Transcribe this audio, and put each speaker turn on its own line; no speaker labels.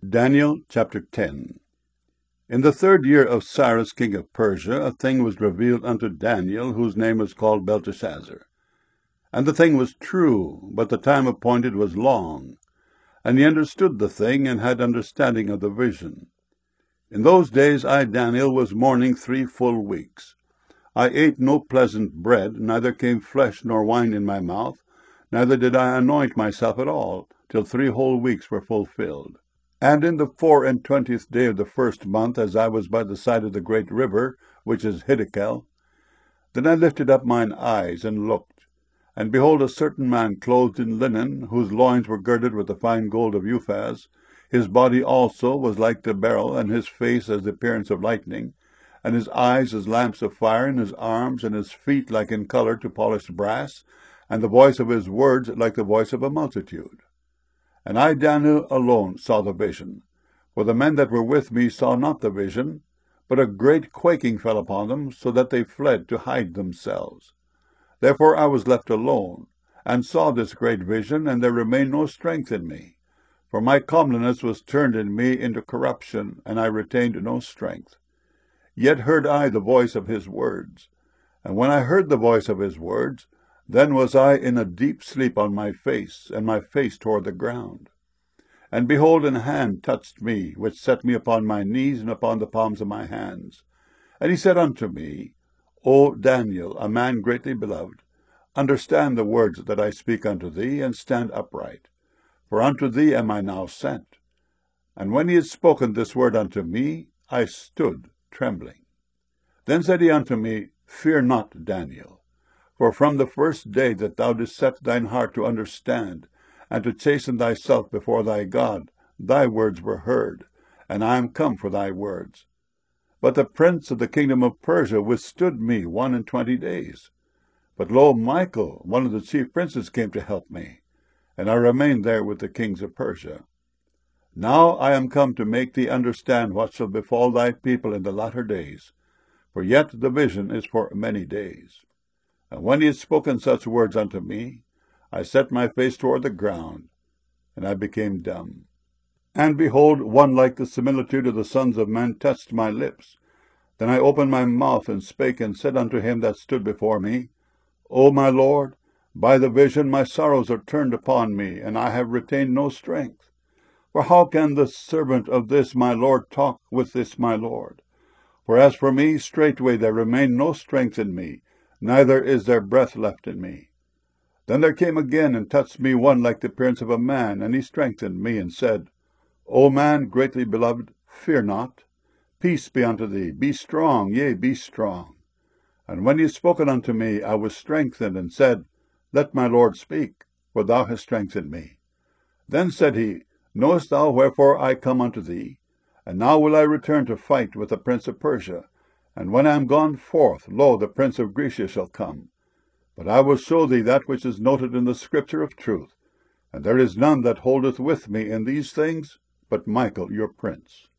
Daniel chapter 10. In the 3rd year of Cyrus king of Persia, a thing was revealed unto Daniel, whose name was called Belteshazzar. And the thing was true, but the time appointed was long. And he understood the thing, and had understanding of the vision. In those days I, Daniel, was mourning 3 full weeks. I ate no pleasant bread, neither came flesh nor wine in my mouth, neither did I anoint myself at all, till 3 whole weeks were fulfilled. And in the 24th day of the 1st month, as I was by the side of the great river, which is Hiddekel, then I lifted up mine eyes, and looked. And behold, a certain man clothed in linen, whose loins were girded with the fine gold of Uphaz. His body also was like the beryl, and his face as the appearance of lightning, and his eyes as lamps of fire, and his arms and his feet like in colour to polished brass, and the voice of his words like the voice of a multitude. And I, Daniel, alone saw the vision. For the men that were with me saw not the vision, but a great quaking fell upon them, so that they fled to hide themselves. Therefore I was left alone, and saw this great vision, and there remained no strength in me. For my comeliness was turned in me into corruption, and I retained no strength. Yet heard I the voice of his words. And when I heard the voice of his words, then was I in a deep sleep on my face, and my face toward the ground. And behold, an hand touched me, which set me upon my knees and upon the palms of my hands. And he said unto me, O Daniel, a man greatly beloved, understand the words that I speak unto thee, and stand upright. For unto thee am I now sent. And when he had spoken this word unto me, I stood trembling. Then said he unto me, Fear not, Daniel. For from the first day that thou didst set thine heart to understand, and to chasten thyself before thy God, thy words were heard, and I am come for thy words. But the prince of the kingdom of Persia withstood me 21 days. But lo, Michael, one of the chief princes, came to help me, and I remained there with the kings of Persia. Now I am come to make thee understand what shall befall thy people in the latter days, for yet the vision is for many days. And when he had spoken such words unto me, I set my face toward the ground, and I became dumb. And behold, one like the similitude of the sons of men touched my lips. Then I opened my mouth, and spake, and said unto him that stood before me, O my Lord, by the vision my sorrows are turned upon me, and I have retained no strength. For how can the servant of this my Lord talk with this my Lord? For as for me, straightway there remained no strength in me, neither is there breath left in me. Then there came again and touched me one like the appearance of a man, and he strengthened me, and said, O man greatly beloved, fear not. Peace be unto thee. Be strong, yea, be strong. And when he had spoken unto me, I was strengthened, and said, Let my Lord speak, for thou hast strengthened me. Then said he, Knowest thou wherefore I come unto thee? And now will I return to fight with the prince of Persia. And when I am gone forth, lo, the prince of Grecia shall come. But I will show thee that which is noted in the scripture of truth. And there is none that holdeth with me in these things, but Michael your prince.